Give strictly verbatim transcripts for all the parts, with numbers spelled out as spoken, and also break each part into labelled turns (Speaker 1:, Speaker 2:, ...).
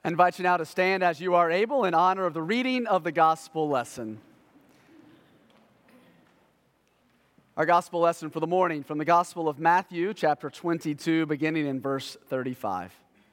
Speaker 1: I invite you now to stand as you are able in honor of the reading of the gospel lesson. Our gospel lesson for the morning from the Gospel of Matthew, chapter twenty-two, beginning in verse thirty-five.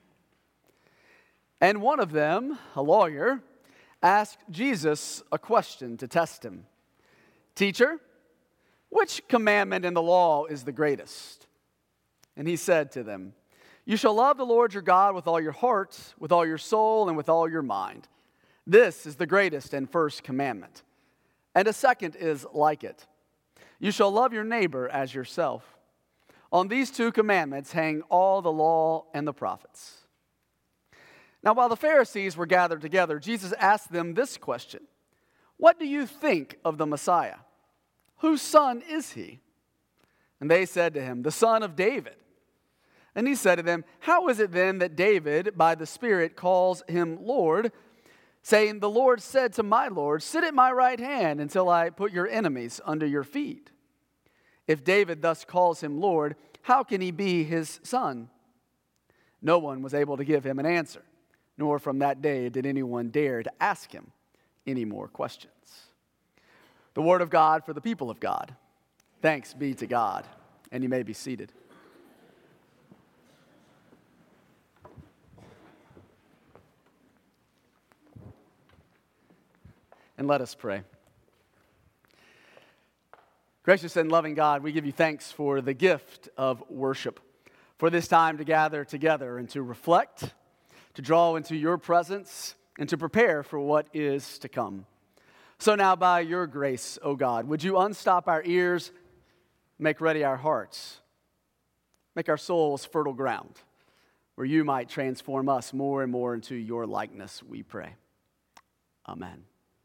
Speaker 1: And one of them, a lawyer, asked Jesus a question to test him. Teacher, which commandment in the law is the greatest? And he said to them, You shall love the Lord your God with all your heart, with all your soul, and with all your mind. This is the greatest and first commandment. And a second is like it. You shall love your neighbor as yourself. On these two commandments hang all the law and the prophets. Now, while the Pharisees were gathered together, Jesus asked them this question. What do you think of the Messiah? Whose son is he? And they said to him, the son of David. And he said to them, How is it then that David, by the Spirit, calls him Lord, saying, The Lord said to my Lord, Sit at my right hand until I put your enemies under your feet. If David thus calls him Lord, how can he be his son? No one was able to give him an answer, nor from that day did anyone dare to ask him any more questions. The word of God for the people of God. Thanks be to God. And you may be seated. And let us pray. Gracious and loving God, we give you thanks for the gift of worship, for this time to gather together and to reflect, to draw into your presence, and to prepare for what is to come. So now, by your grace, O God, would you unstop our ears, make ready our hearts, make our souls fertile ground, where you might transform us more and more into your likeness, we pray. Amen.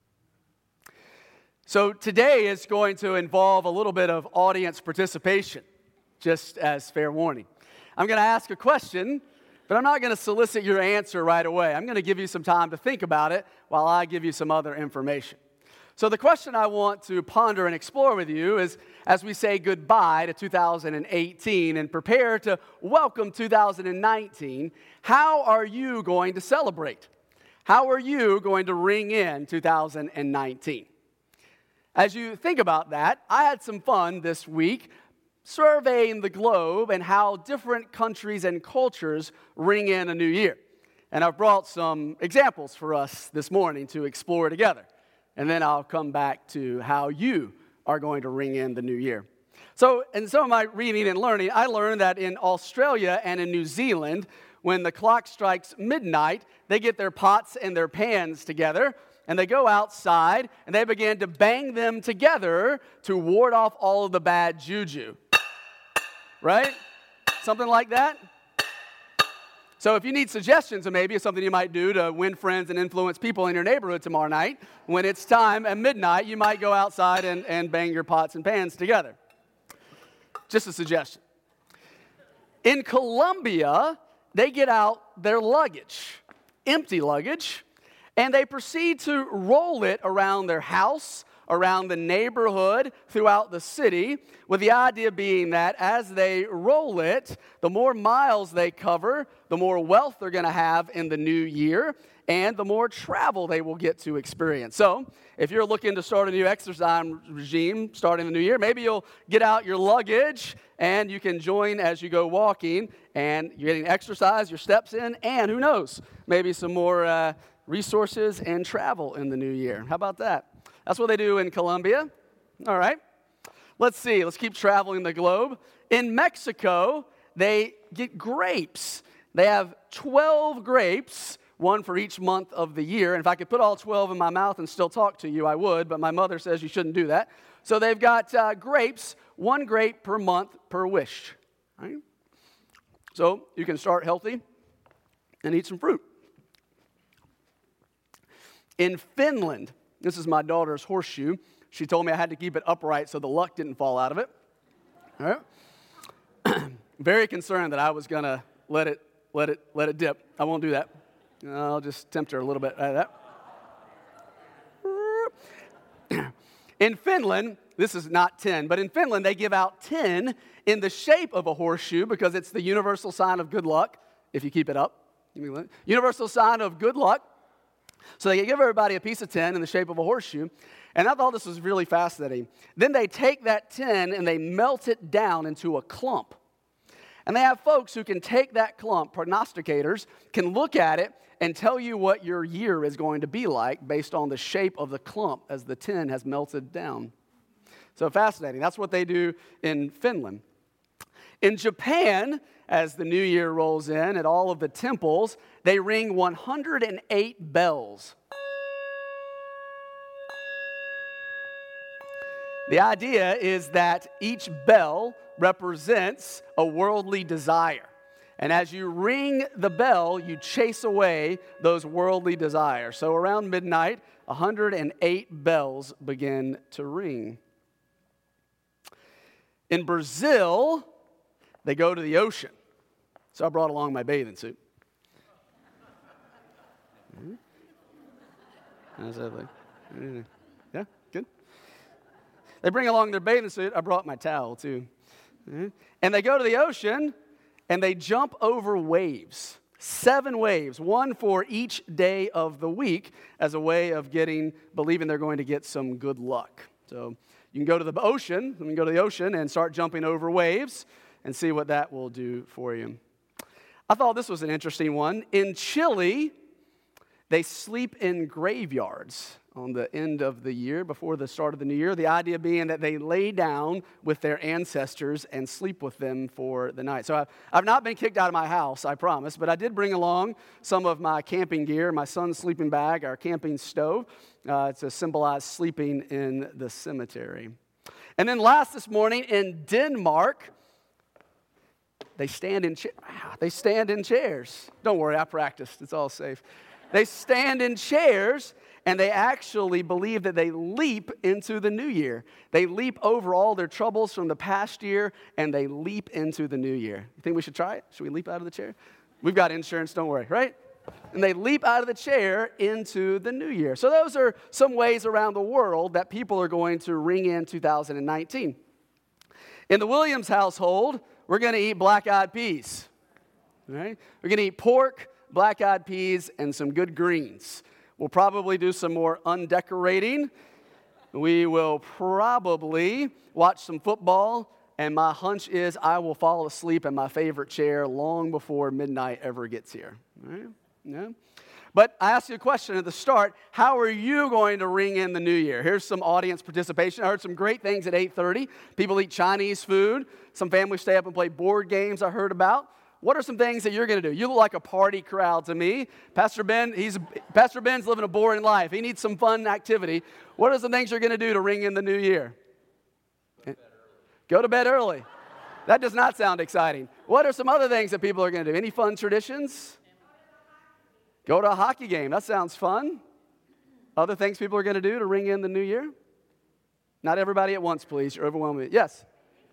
Speaker 1: So today is going to involve a little bit of audience participation, just as fair warning. I'm going to ask a question, but I'm not going to solicit your answer right away. I'm going to give you some time to think about it while I give you some other information. So the question I want to ponder and explore with you is, as we say goodbye to two thousand eighteen and prepare to welcome two thousand nineteen, how are you going to celebrate? How are you going to ring in two thousand nineteen? As you think about that, I had some fun this week surveying the globe and how different countries and cultures ring in a new year. And I've brought some examples for us this morning to explore together. And then I'll come back to how you are going to ring in the new year. So in some of my reading and learning, I learned that in Australia and in New Zealand, when the clock strikes midnight, they get their pots and their pans together, and they go outside, and they begin to bang them together to ward off all of the bad juju. Right? Something like that? So if you need suggestions of maybe something you might do to win friends and influence people in your neighborhood tomorrow night, when it's time at midnight, you might go outside and, and bang your pots and pans together. Just a suggestion. In Colombia, they get out their luggage, empty luggage, and they proceed to roll it around their house, around the neighborhood, throughout the city, with the idea being that as they roll it, the more miles they cover, the more wealth they're going to have in the new year, and the more travel they will get to experience. So, if you're looking to start a new exercise regime starting the new year, maybe you'll get out your luggage, and you can join as you go walking, and you're getting exercise, your steps in, and who knows, maybe some more uh, resources and travel in the new year. How about that? That's what they do in Colombia. All right. Let's see. Let's keep traveling the globe. In Mexico, they get grapes. They have twelve grapes, one for each month of the year. And if I could put all twelve in my mouth and still talk to you, I would, but my mother says you shouldn't do that. So they've got uh, grapes, one grape per month per wish. All right? So you can start healthy and eat some fruit. In Finland, this is my daughter's horseshoe. She told me I had to keep it upright so the luck didn't fall out of it. All right. Very concerned that I was going to let it let it let it dip. I won't do that. I'll just tempt her a little bit out of that. In Finland, this is not ten, but in Finland they give out ten in the shape of a horseshoe because it's the universal sign of good luck if you keep it up. Universal sign of good luck. So they give everybody a piece of tin in the shape of a horseshoe. And I thought this was really fascinating. Then they take that tin and they melt it down into a clump. And they have folks who can take that clump, prognosticators, can look at it and tell you what your year is going to be like based on the shape of the clump as the tin has melted down. So fascinating. That's what they do in Finland. In Japan, as the new year rolls in, at all of the temples, they ring one hundred eight bells. The idea is that each bell represents a worldly desire. And as you ring the bell, you chase away those worldly desires. So around midnight, one hundred eight bells begin to ring. In Brazil, they go to the ocean. So I brought along my bathing suit. How's that look? Yeah, good. They bring along their bathing suit. I brought my towel too. And they go to the ocean and they jump over waves. Seven waves, one for each day of the week, as a way of getting, believing they're going to get some good luck. So you can go to the ocean, you can go to the ocean and start jumping over waves and see what that will do for you. I thought this was an interesting one. In Chile, they sleep in graveyards on the end of the year, before the start of the new year. The idea being that they lay down with their ancestors and sleep with them for the night. So I've, I've not been kicked out of my house, I promise, but I did bring along some of my camping gear, my son's sleeping bag, our camping stove, uh, to symbolize sleeping in the cemetery. And then last this morning in Denmark, they stand in cha- they stand in chairs. Don't worry, I practiced. It's all safe. They stand in chairs, and they actually believe that they leap into the new year. They leap over all their troubles from the past year, and they leap into the new year. You think we should try it? Should we leap out of the chair? We've got insurance, don't worry, right? And they leap out of the chair into the new year. So those are some ways around the world that people are going to ring in two thousand nineteen. In the Williams household, we're going to eat black-eyed peas. All right? We're going to eat pork, black-eyed peas, and some good greens. We'll probably do some more undecorating. We will probably watch some football, and my hunch is I will fall asleep in my favorite chair long before midnight ever gets here. All right? Yeah. But I asked you a question at the start. How are you going to ring in the new year? Here's some audience participation. I heard some great things at eight thirty. People eat Chinese food. Some families stay up and play board games I heard about. What are some things that you're going to do? You look like a party crowd to me. Pastor Ben, he's Pastor Ben's living a boring life. He needs some fun activity. What are some things you're going to do to ring in the new year? Go to bed early. That does not sound exciting. What are some other things that people are going to do? Any fun traditions? Go to a hockey game. That sounds fun. Other things people are going to do to ring in the new year? Not everybody at once, please. You're overwhelming me. Yes?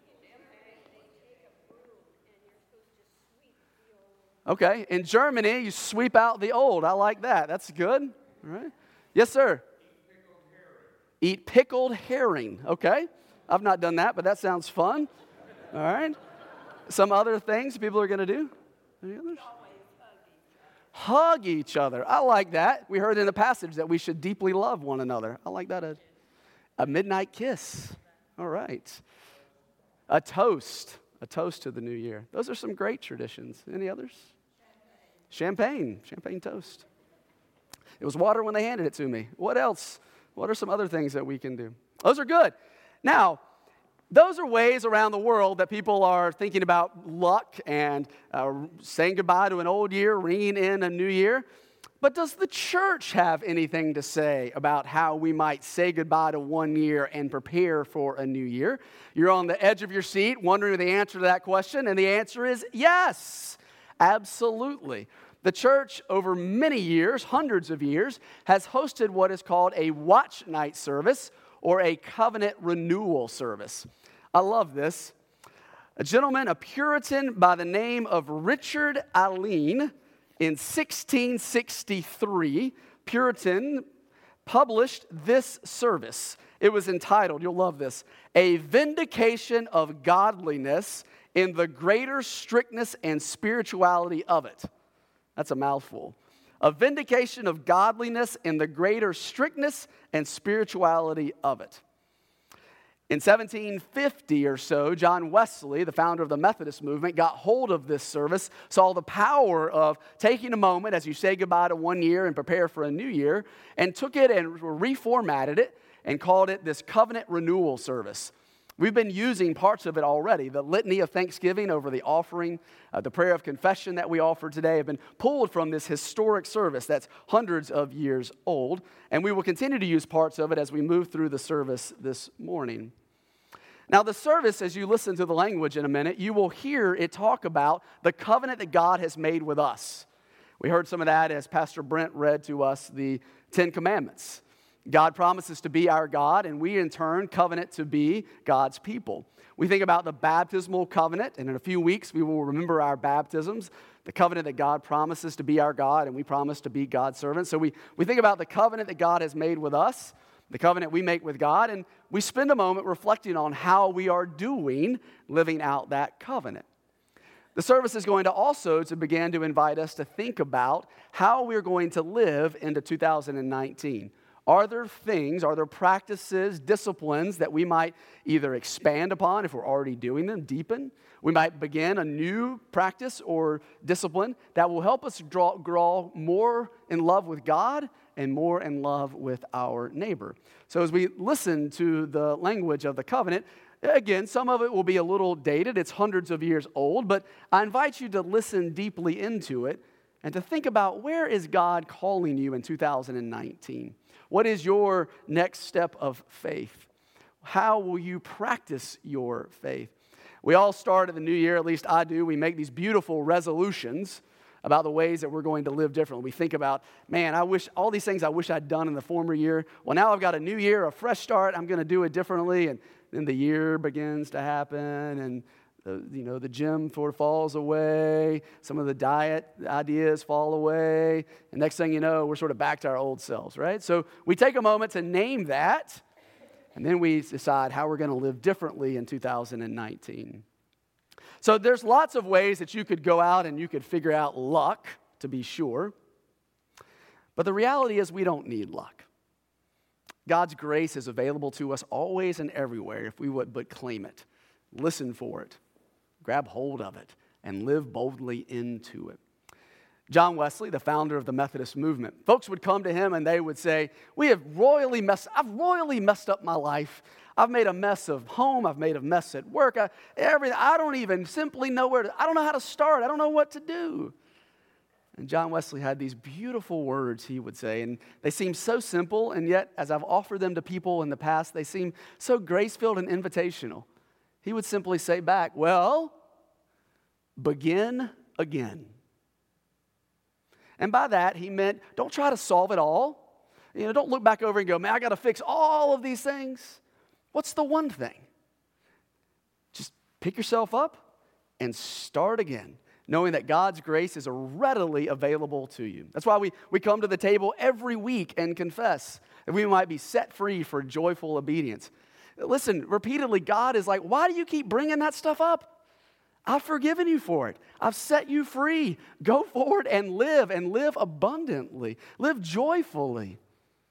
Speaker 1: Okay. In Germany, you sweep out the old. I like that. That's good. All right. Yes, sir. Eat pickled herring. Okay. I've not done that, but that sounds fun. All right. Some other things people are going to do? Any others? Hug each other. I like that. We heard in the passage that we should deeply love one another. I like that. A, a midnight kiss. All right. A toast. A toast to the new year. Those are some great traditions. Any others? Champagne. Champagne toast. It was water when they handed it to me. What else? What are some other things that we can do? Those are good. Now, those are ways around the world that people are thinking about luck and uh, saying goodbye to an old year, ringing in a new year. But does the church have anything to say about how we might say goodbye to one year and prepare for a new year? You're on the edge of your seat wondering the answer to that question, and the answer is yes, absolutely. The church, over many years, hundreds of years, has hosted what is called a watch night service or a covenant renewal service. I love this. A gentleman, a Puritan by the name of Richard Alleyne, in sixteen sixty-three, Puritan published this service. It was entitled, you'll love this, A Vindication of Godliness in the Greater Strictness and Spirituality of It. That's a mouthful. A vindication of godliness in the greater strictness and spirituality of it. In seventeen fifty or so, John Wesley, the founder of the Methodist movement, got hold of this service, saw the power of taking a moment as you say goodbye to one year and prepare for a new year, and took it and reformatted it and called it this covenant renewal service. We've been using parts of it already. The litany of thanksgiving over the offering, uh, the prayer of confession that we offer today have been pulled from this historic service that's hundreds of years old. And we will continue to use parts of it as we move through the service this morning. Now, the service, as you listen to the language in a minute, you will hear it talk about the covenant that God has made with us. We heard some of that as Pastor Brent read to us the Ten Commandments. God promises to be our God, and we in turn covenant to be God's people. We think about the baptismal covenant, and in a few weeks we will remember our baptisms, the covenant that God promises to be our God, and we promise to be God's servants. So we, we think about the covenant that God has made with us, the covenant we make with God, and we spend a moment reflecting on how we are doing living out that covenant. The service is going to also to begin to invite us to think about how we're going to live into two thousand nineteen. Are there things, are there practices, disciplines that we might either expand upon if we're already doing them, deepen? We might begin a new practice or discipline that will help us draw, grow more in love with God and more in love with our neighbor. So as we listen to the language of the covenant, again, some of it will be a little dated. It's hundreds of years old, but I invite you to listen deeply into it and to think about, where is God calling you in two thousand nineteen? What is your next step of faith? How will you practice your faith? We all start at the new year, at least I do. We make these beautiful resolutions about the ways that we're going to live differently. We think about, man, I wish all these things I wish I'd done in the former year. Well, now I've got a new year, a fresh start. I'm going to do it differently. And then the year begins to happen, and the, you know, the gym sort of falls away. Some of the diet ideas fall away. And next thing you know, we're sort of back to our old selves, right? So we take a moment to name that, and then we decide how we're going to live differently in two thousand nineteen. So there's lots of ways that you could go out and you could figure out luck, to be sure. But the reality is we don't need luck. God's grace is available to us always and everywhere if we would but claim it, listen for it, grab hold of it, and live boldly into it. John Wesley, the founder of the Methodist movement, folks would come to him and they would say, we have royally messed, I've royally messed up my life. I've made a mess of home. I've made a mess at work. I, everything. I don't even simply know where to, I don't know how to start. I don't know what to do. And John Wesley had these beautiful words he would say, and they seem so simple, and yet as I've offered them to people in the past, they seem so grace-filled and invitational. He would simply say back, well, begin again. And by that, he meant, don't try to solve it all. You know, don't look back over and go, man, I got to fix all of these things. What's the one thing? Just pick yourself up and start again, knowing that God's grace is readily available to you. That's why we, we come to the table every week and confess that we might be set free for joyful obedience. Listen, repeatedly, God is like, why do you keep bringing that stuff up? I've forgiven you for it. I've set you free. Go forward and live, and live abundantly. Live joyfully.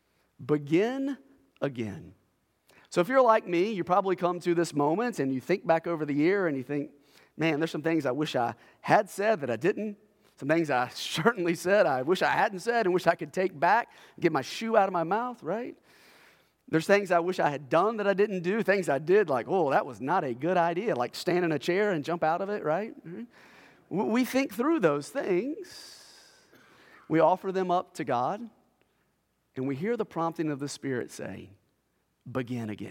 Speaker 1: Begin again. So if you're like me, you probably come to this moment and you think back over the year and you think, man, there's some things I wish I had said that I didn't. Some things I certainly said I wish I hadn't said and wish I could take back, get my shoe out of my mouth, right? There's things I wish I had done that I didn't do, things I did like, oh, that was not a good idea, like stand in a chair and jump out of it, right? We think through those things. We offer them up to God, and we hear the prompting of the Spirit saying, begin again.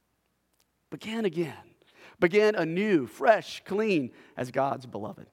Speaker 1: Begin again. Begin anew, fresh, clean, as God's beloved.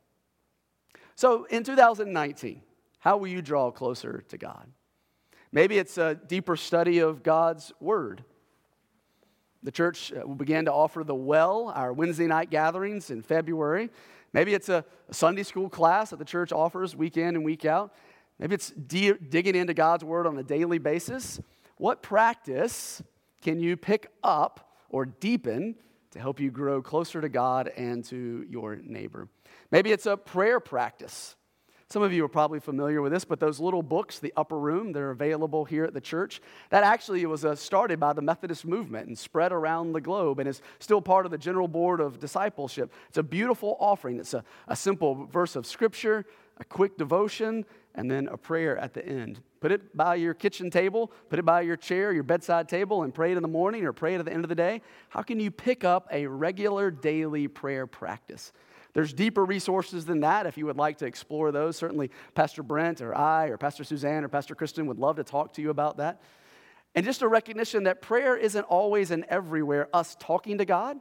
Speaker 1: So in two thousand nineteen, how will you draw closer to God? Maybe it's a deeper study of God's Word. The church will begin to offer the Well, our Wednesday night gatherings in February. Maybe it's a Sunday school class that the church offers week in and week out. Maybe it's de- digging into God's Word on a daily basis. What practice can you pick up or deepen to help you grow closer to God and to your neighbor? Maybe it's a prayer practice. Some of you are probably familiar with this, but those little books, the Upper Room, they're available here at the church. That actually was uh, started by the Methodist movement and spread around the globe and is still part of the General Board of Discipleship. It's a beautiful offering. It's a, a simple verse of Scripture, a quick devotion, and then a prayer at the end. Put it by your kitchen table, put it by your chair, your bedside table, and pray it in the morning or pray it at the end of the day. How can you pick up a regular daily prayer practice? There's deeper resources than that if you would like to explore those. Certainly Pastor Brent or I or Pastor Suzanne or Pastor Kristen would love to talk to you about that. And just a recognition that prayer isn't always and everywhere us talking to God.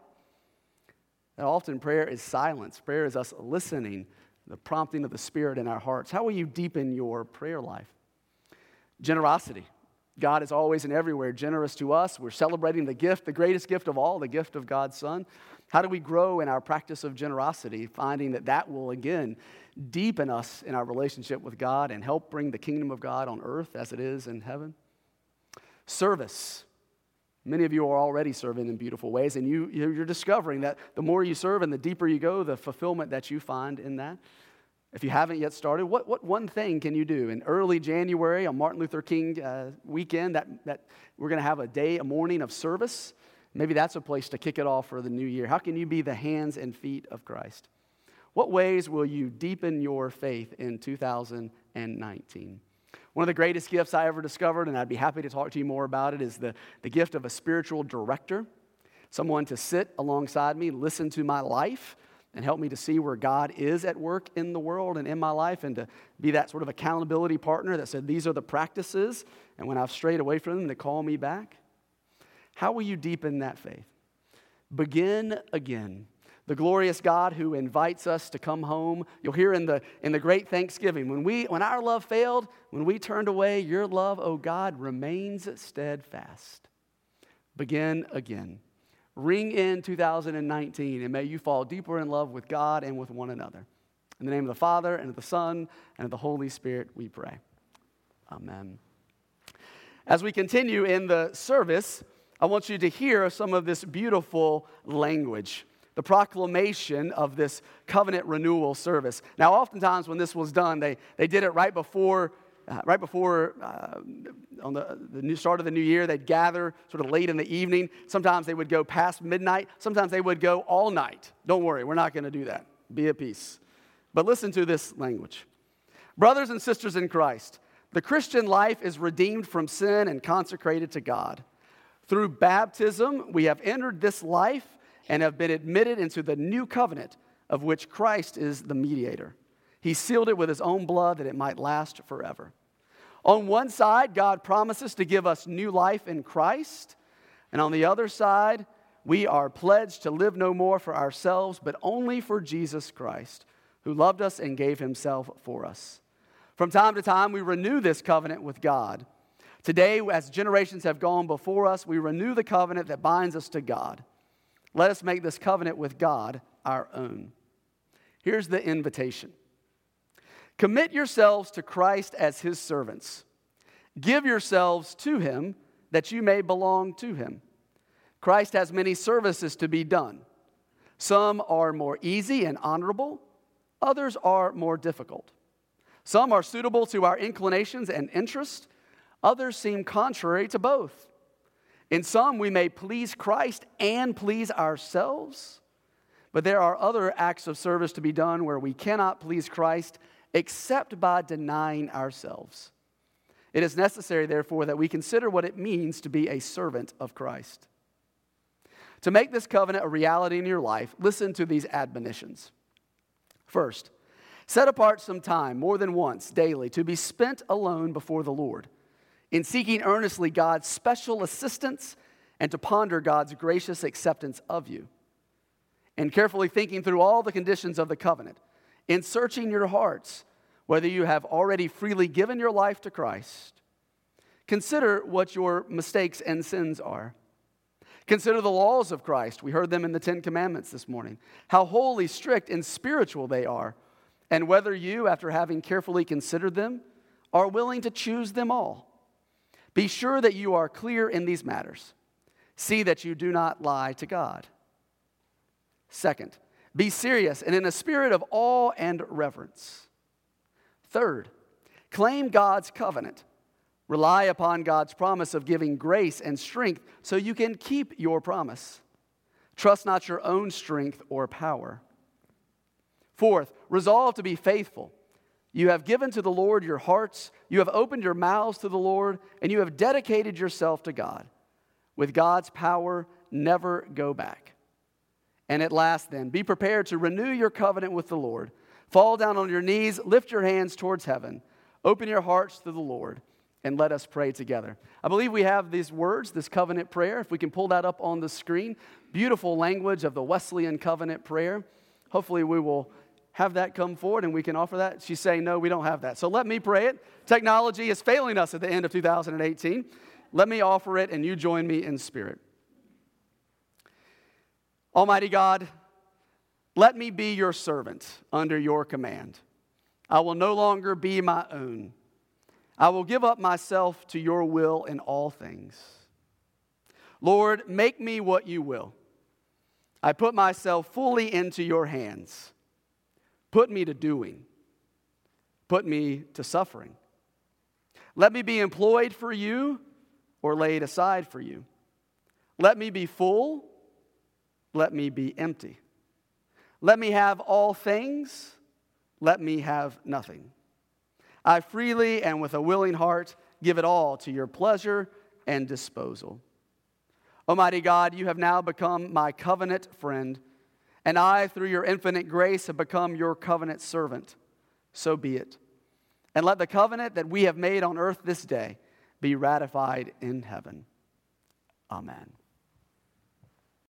Speaker 1: That often prayer is silence. Prayer is us listening, the prompting of the Spirit in our hearts. How will you deepen your prayer life? Generosity. God is always and everywhere generous to us. We're celebrating the gift, the greatest gift of all, the gift of God's Son. How do we grow in our practice of generosity, finding that that will, again, deepen us in our relationship with God and help bring the kingdom of God on earth as it is in heaven? Service. Many of you are already serving in beautiful ways, and you, you're discovering that the more you serve and the deeper you go, the fulfillment that you find in that. If you haven't yet started, what, what one thing can you do? In early January, on Martin Luther King uh, weekend, that, that we're going to have a day, a morning of service. Maybe that's a place to kick it off for the new year. How can you be the hands and feet of Christ? What ways will you deepen your faith in two thousand nineteen? One of the greatest gifts I ever discovered, and I'd be happy to talk to you more about it, is the, the gift of a spiritual director. Someone to sit alongside me, listen to my life, and help me to see where God is at work in the world and in my life, and to be that sort of accountability partner that said, these are the practices, and when I've strayed away from them, to call me back. How will you deepen that faith? Begin again. The glorious God who invites us to come home. You'll hear in the, in the great Thanksgiving, when we when our love failed, when we turned away, your love, O God, remains steadfast. Begin again. Ring in two thousand nineteen, and may you fall deeper in love with God and with one another. In the name of the Father, and of the Son, and of the Holy Spirit, we pray. Amen. As we continue in the service, I want you to hear some of this beautiful language, the proclamation of this covenant renewal service. Now, oftentimes when this was done, they, they did it right before, uh, right before uh, on the, the new start of the new year. They'd gather sort of late in the evening. Sometimes they would go past midnight. Sometimes they would go all night. Don't worry, we're not going to do that. Be at peace. But listen to this language. Brothers and sisters in Christ, the Christian life is redeemed from sin and consecrated to God. Through baptism, we have entered this life and have been admitted into the new covenant of which Christ is the mediator. He sealed it with his own blood that it might last forever. On one side, God promises to give us new life in Christ. And on the other side, we are pledged to live no more for ourselves, but only for Jesus Christ, who loved us and gave himself for us. From time to time, we renew this covenant with God. Today, as generations have gone before us, we renew the covenant that binds us to God. Let us make this covenant with God our own. Here's the invitation. Commit yourselves to Christ as his servants. Give yourselves to him that you may belong to him. Christ has many services to be done. Some are more easy and honorable. Others are more difficult. Some are suitable to our inclinations and interests. Others seem contrary to both. In some, we may please Christ and please ourselves, but there are other acts of service to be done where we cannot please Christ except by denying ourselves. It is necessary, therefore, that we consider what it means to be a servant of Christ. To make this covenant a reality in your life, listen to these admonitions. First, set apart some time, more than once, daily, to be spent alone before the Lord, in seeking earnestly God's special assistance and to ponder God's gracious acceptance of you. And carefully thinking through all the conditions of the covenant, in searching your hearts, whether you have already freely given your life to Christ. Consider what your mistakes and sins are. Consider the laws of Christ. We heard them in the Ten Commandments this morning. How holy, strict, and spiritual they are. And whether you, after having carefully considered them, are willing to choose them all. Be sure that you are clear in these matters. See that you do not lie to God. Second, be serious and in a spirit of awe and reverence. Third, claim God's covenant. Rely upon God's promise of giving grace and strength so you can keep your promise. Trust not your own strength or power. Fourth, resolve to be faithful. You have given to the Lord your hearts, you have opened your mouths to the Lord, and you have dedicated yourself to God. With God's power, never go back. And at last then, be prepared to renew your covenant with the Lord. Fall down on your knees, lift your hands towards heaven, open your hearts to the Lord, and let us pray together. I believe we have these words, this covenant prayer. If we can pull that up on the screen. Beautiful language of the Wesleyan covenant prayer. Hopefully we will have that come forward and we can offer that. She's saying, no, we don't have that. So let me pray it. Technology is failing us at the end of two thousand eighteen. Let me offer it and you join me in spirit. Almighty God, let me be your servant under your command. I will no longer be my own. I will give up myself to your will in all things. Lord, make me what you will. I put myself fully into your hands. Put me to doing. Put me to suffering. Let me be employed for you or laid aside for you. Let me be full. Let me be empty. Let me have all things. Let me have nothing. I freely and with a willing heart give it all to your pleasure and disposal. Almighty God, you have now become my covenant friend, and I, through your infinite grace, have become your covenant servant. So be it. And let the covenant that we have made on earth this day be ratified in heaven. Amen.